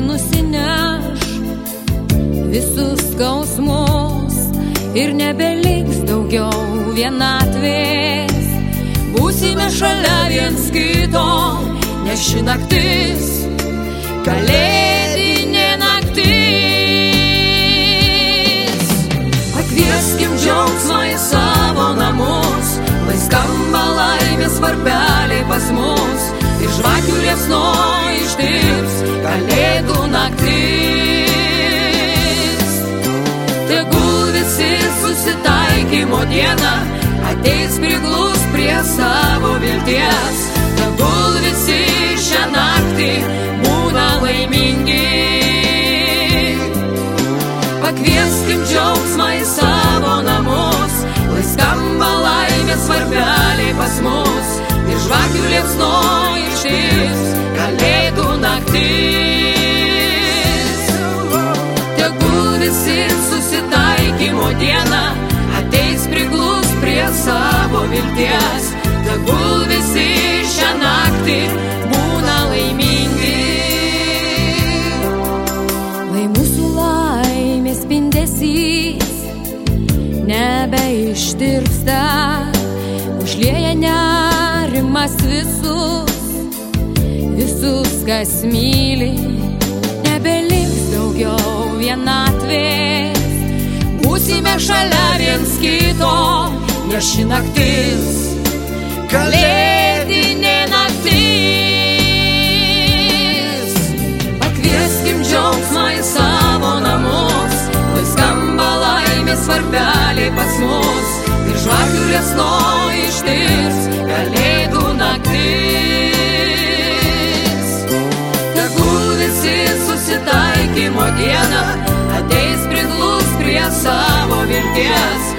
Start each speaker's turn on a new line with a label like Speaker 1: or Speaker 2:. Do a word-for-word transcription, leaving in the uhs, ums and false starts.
Speaker 1: nusineš visus skausmus ir nebeliks daugiau vienatvės. Būsime šalia viens kito, nes ši naktis kalėdinė naktis. Pakvieskim džiaugsmą į savo namus, lai skamba laimės varpeliai pas mus ir žvakių liepsnoj ištirps kalėdų naktis. Tegul visi susitaikymo dieną ateis priglus prie savo vilties. Tegul visi šią naktį būna laimingi. Pakvieskim džiaugsmą į savo namus, lai skamba laimės varpeliai pas mus ir žvakių liepsnoj ištirps kalėdų naktis. Tegul visi susitaikymo dieną ateis priglus prie savo vilties. Tegul visi šią naktį būna laimingi. Lai mūsų laimės spindesys nebeištirpsta, užlieja nerimas visus, visus, kas myli, nebeliks daugiau vienatvės. Būsime šalia viens kito, nes ši naktis kalėdinė naktis. Pakvieskim džiaugsmą į savo namus, lai skamba laimės varpeliai pas mus ir žvakių liepsnoj ištirps kalėdų naktis. Tegul visi susitaikymo dieną ateis priglus prie savo vilties.